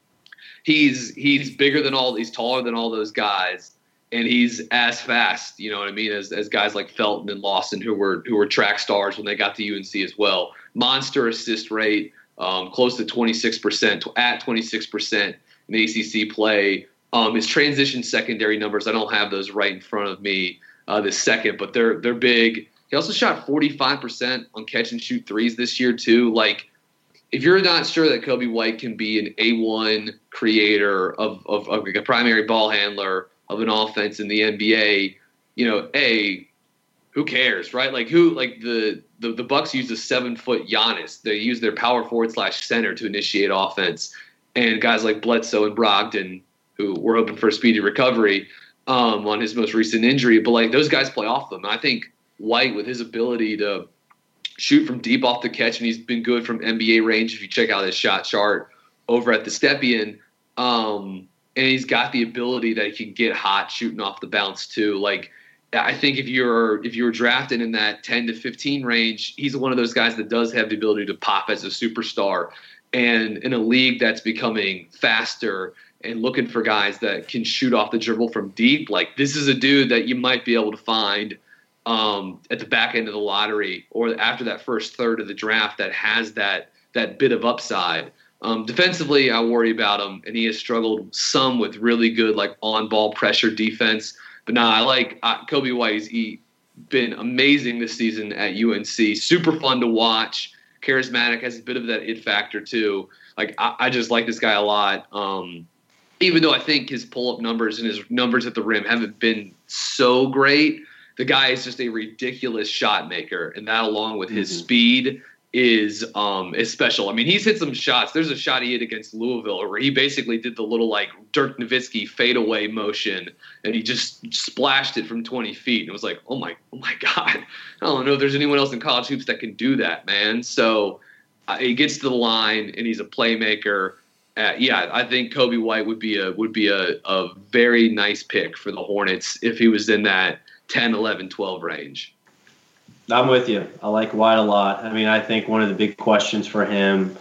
he's bigger than he's taller than all those guys, and he's as fast, you know what I mean, as guys like Felton and Lawson who were track stars when they got to UNC as well. Monster assist rate, close to 26%, at 26% in ACC play. His transition secondary numbers, I don't have those right in front of me this second, but they're big. He also shot 45% on catch and shoot threes this year too. Like, if you're not sure that Kobe White can be an A1 creator of like a primary ball handler of an offense in the NBA, who cares, right? Like the Bucks use a 7-foot Giannis. They use their power forward / center to initiate offense, and guys like Bledsoe and Brogdon, who were hoping for a speedy recovery on his most recent injury, but like those guys play off them. And I think White, with his ability to shoot from deep off the catch, and he's been good from NBA range if you check out his shot chart over at the Stepien, and he's got the ability that he can get hot shooting off the bounce too. Like, I think if you're drafted in that 10 to 15 range, he's one of those guys that does have the ability to pop as a superstar. And in a league that's becoming faster and looking for guys that can shoot off the dribble from deep, like this is a dude that you might be able to find at the back end of the lottery or after that first third of the draft that has that bit of upside. Defensively, I worry about him, and he has struggled some with really good like on-ball pressure defense. But I like Kobe White. He's been amazing this season at UNC. Super fun to watch. Charismatic, has a bit of that it factor too. Like I just like this guy a lot. Even though I think his pull-up numbers and his numbers at the rim haven't been so great, the guy is just a ridiculous shot maker, and that along with his speed is special. I mean, he's hit some shots. There's a shot he hit against Louisville where he basically did the little like Dirk Nowitzki fadeaway motion, and he just splashed it from 20 feet. And it was like, oh my God, I don't know if there's anyone else in college hoops that can do that, man. So he gets to the line and he's a playmaker. I think Kobe White would be a very nice pick for the Hornets if he was in that 10, 11, 12 range. I'm with you. I like White a lot. I mean, I think one of the big questions for him,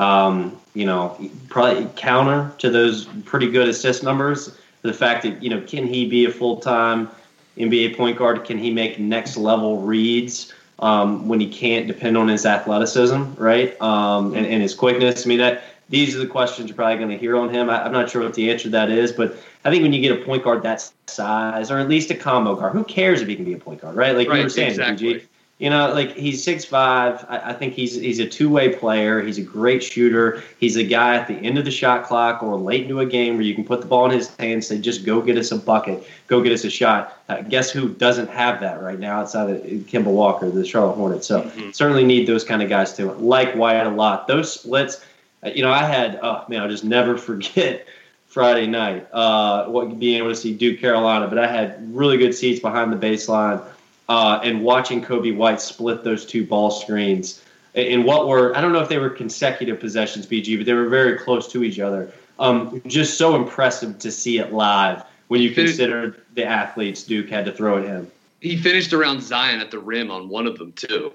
probably counter to those pretty good assist numbers, the fact that, can he be a full-time NBA point guard? Can he make next-level reads when he can't depend on his athleticism, right, and his quickness? I mean, these are the questions you're probably going to hear on him. I'm not sure what the answer to that is, but I think when you get a point guard that size, or at least a combo guard, who cares if he can be a point guard, right? Like you were saying, exactly. You know, like he's 6'5". I think he's a two-way player. He's a great shooter. He's a guy at the end of the shot clock or late into a game where you can put the ball in his hands, say, just go get us a bucket, go get us a shot. Guess who doesn't have that right now outside of Kemba Walker, the Charlotte Hornets? So certainly need those kind of guys too. Like Wyatt a lot. Those splits, you know, I'll just never forget Friday night, being able to see Duke Carolina. But I had really good seats behind the baseline. And watching Kobe White split those two ball screens in what were, I don't know if they were consecutive possessions, BG, but they were very close to each other. Just so impressive to see it live when you consider the athletes Duke had to throw at him. He finished around Zion at the rim on one of them too.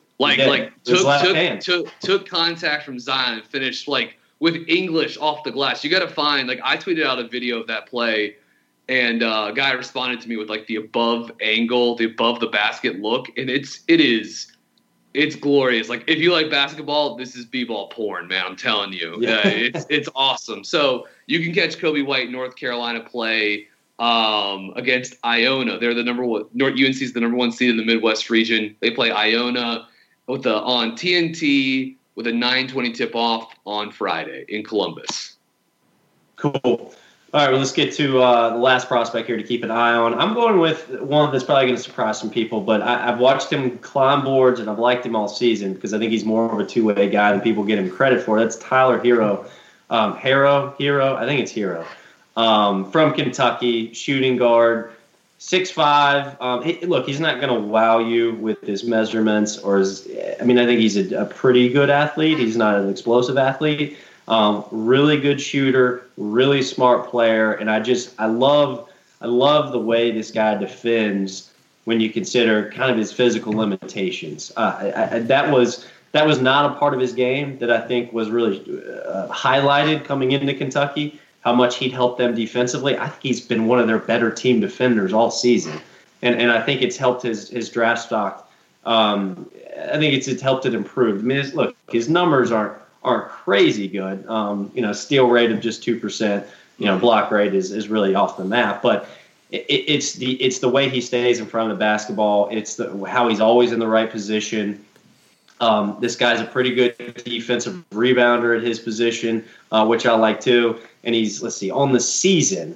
Took contact from Zion and finished like with English off the glass. You got to find, like, I tweeted out a video of that play. And a guy responded to me with like the above angle, the above the basket look, and it's glorious. Like if you like basketball, this is b-ball porn, man. I'm telling you, it's awesome. So you can catch Kobe White, North Carolina play against Iona. They're the number one. UNC's the number one seed in the Midwest region. They play Iona on TNT with a 9:20 tip off on Friday in Columbus. Cool. All right, well, let's get to the last prospect here to keep an eye on. I'm going with one that's probably going to surprise some people, but I've watched him climb boards, and I've liked him all season because I think he's more of a two-way guy than people get him credit for. That's Tyler Hero. I think it's Hero. From Kentucky, shooting guard, 6'5". Look, he's not going to wow you with his measurements I think he's a pretty good athlete. He's not an explosive athlete. Really good shooter, really smart player, and I love the way this guy defends when you consider kind of his physical limitations. That was not a part of his game that I think was really highlighted coming into Kentucky. How much he'd helped them defensively. I think he's been one of their better team defenders all season, and I think it's helped his draft stock. I think it's helped it improve. I mean, look, his numbers aren't crazy good. Steal rate of just 2%. Block rate is really off the map. But it's the way he stays in front of the basketball. It's how he's always in the right position. This guy's a pretty good defensive rebounder at his position, which I like too. And he's, on the season,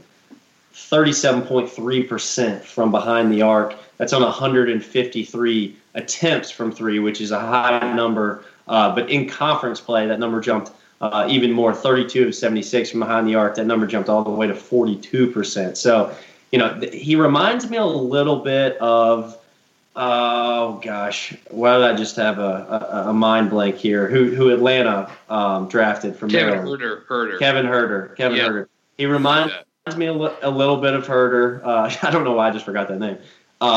37.3% from behind the arc. That's on 153 attempts from three, which is a high number. But in conference play, that number jumped even more, 32 of 76 from behind the arc. That number jumped all the way to 42%. So, he reminds me a little bit of, why did I just have a mind blank here? Who Atlanta drafted from Maryland? Kevin Huerter. He reminds me a little bit of Huerter. I don't know why I just forgot that name.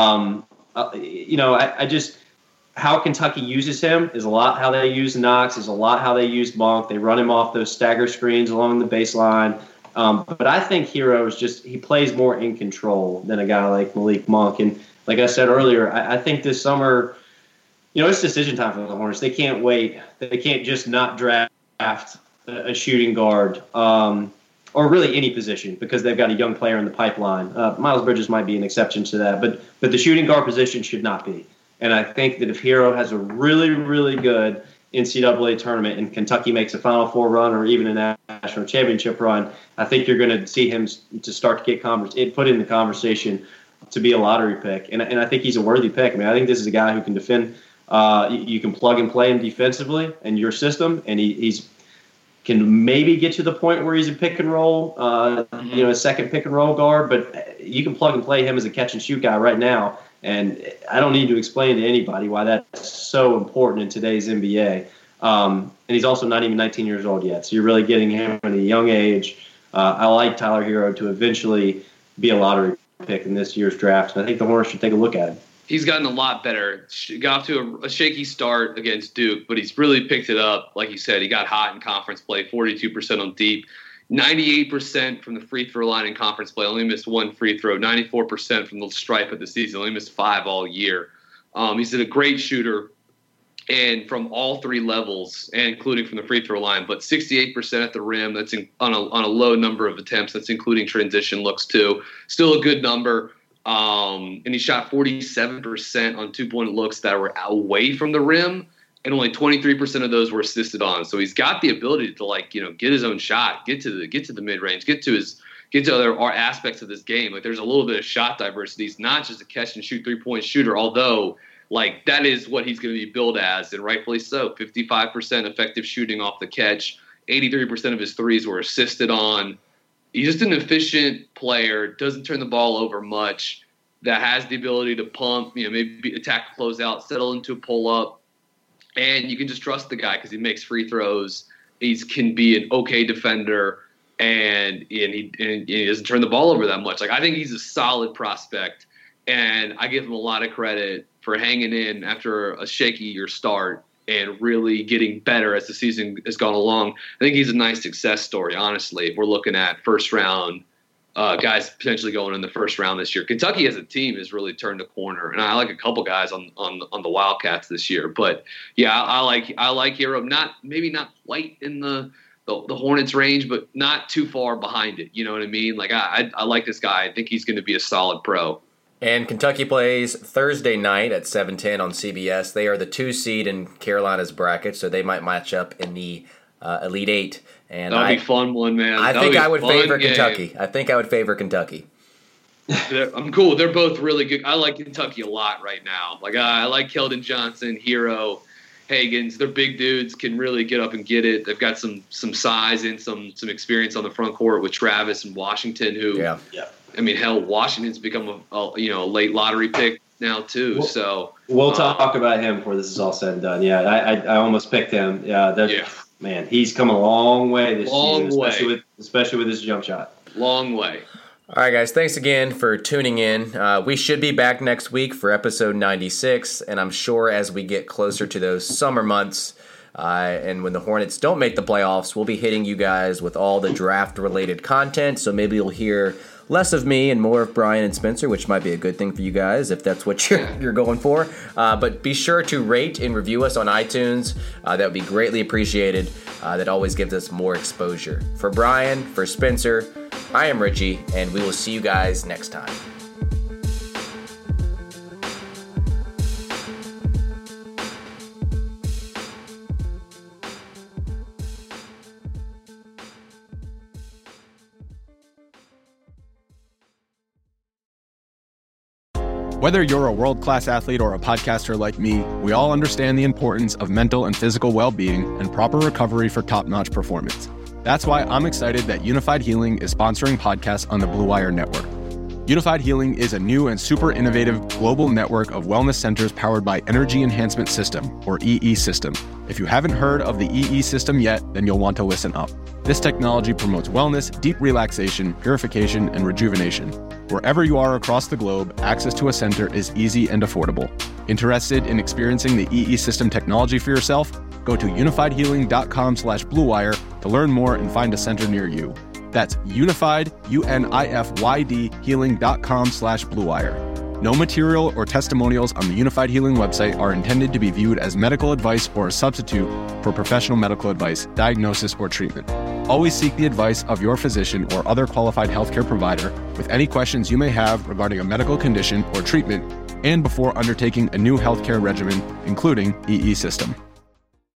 How Kentucky uses him is a lot how they use Knox, is a lot how they use Monk. They run him off those stagger screens along the baseline. But I think Hero he plays more in control than a guy like Malik Monk. And like I said earlier, I think this summer, it's decision time for the Hornets. They can't wait. They can't just not draft a shooting guard or really any position because they've got a young player in the pipeline. Miles Bridges might be an exception to that, but the shooting guard position should not be. And I think that if Hero has a really, really good NCAA tournament and Kentucky makes a Final Four run or even a national championship run, I think you're going to see him to start to get put in the conversation to be a lottery pick. And I think he's a worthy pick. I mean, I think this is a guy who can defend. You can plug and play him defensively in your system, and he's can maybe get to the point where he's a pick and roll, a second pick and roll guard, but you can plug and play him as a catch and shoot guy right now. And I don't need to explain to anybody why that's so important in today's NBA. And he's also not even 19 years old yet. So you're really getting him at a young age. I like Tyler Hero to eventually be a lottery pick in this year's draft. And I think the Hornets should take a look at him. He's gotten a lot better. Got off to a shaky start against Duke, but he's really picked it up. Like you said, he got hot in conference play, 42% on deep. 98% from the free throw line in conference play. Only missed one free throw. 94% from the stripe of the season. Only missed 5 all year. He's a great shooter, and from all 3 levels, and including from the free throw line. But 68% at the rim. That's on a low number of attempts. That's including transition looks too. Still a good number. And he shot 47% on 2-point looks that were away from the rim, and only 23% of those were assisted on. So he's got the ability to get his own shot, get to the mid range, get to other aspects of this game. Like, there's a little bit of shot diversity. He's not just a catch and shoot 3-point shooter, although that is what he's going to be billed as, and rightfully so. 55% effective shooting off the catch, 83% of his threes were assisted on. He's just an efficient player, doesn't turn the ball over much, that has the ability to pump, maybe attack the closeout, settle into a pull-up. And you can just trust the guy because he makes free throws. He can be an okay defender, and he doesn't turn the ball over that much. I think he's a solid prospect, and I give him a lot of credit for hanging in after a shakier start and really getting better as the season has gone along. I think he's a nice success story, honestly, if we're looking at first-round guys potentially going in the first round this year. Kentucky as a team has really turned a corner, and I like a couple guys on the Wildcats this year. But yeah, I like Hero. Maybe not quite in the Hornets range, but not too far behind it. You know what I mean? I like this guy. I think he's going to be a solid pro. And Kentucky plays Thursday night at 7:10 on CBS. They are the 2 seed in Carolina's bracket, so they might match up in the Elite Eight. And that'll be a fun one, man. I think I would favor Kentucky. I think I would favor Kentucky. I'm cool. They're both really good. I like Kentucky a lot right now. I like Keldon Johnson, Hero, Higgins. They're big dudes, can really get up and get it. They've got some size and some experience on the front court with Travis and Washington, who, yeah. I mean, hell, Washington's become a late lottery pick now too. So we'll talk about him before this is all said and done. Yeah, I almost picked him. Yeah. Man, he's come a long way this season, especially with his jump shot. Long way. All right, guys, thanks again for tuning in. We should be back next week for episode 96, and I'm sure as we get closer to those summer months and when the Hornets don't make the playoffs, we'll be hitting you guys with all the draft-related content, so maybe you'll hear less of me and more of Brian and Spencer, which might be a good thing for you guys if that's what you're going for. But be sure to rate and review us on iTunes. That would be greatly appreciated. That always gives us more exposure. For Brian, for Spencer, I am Richie, and we will see you guys next time. Whether you're a world-class athlete or a podcaster like me, we all understand the importance of mental and physical well-being and proper recovery for top-notch performance. That's why I'm excited that Unified Healing is sponsoring podcasts on the Blue Wire Network. Unified Healing is a new and super innovative global network of wellness centers powered by Energy Enhancement System, or EE System. If you haven't heard of the EE System yet, then you'll want to listen up. This technology promotes wellness, deep relaxation, purification, and rejuvenation. Wherever you are across the globe, access to a center is easy and affordable. Interested in experiencing the EE System technology for yourself? Go to unifiedhealing.com/bluewire to learn more and find a center near you. That's unified, UNIFYD, healing.com/bluewire. No material or testimonials on the Unified Healing website are intended to be viewed as medical advice or a substitute for professional medical advice, diagnosis, or treatment. Always seek the advice of your physician or other qualified healthcare provider with any questions you may have regarding a medical condition or treatment and before undertaking a new healthcare regimen, including EE System.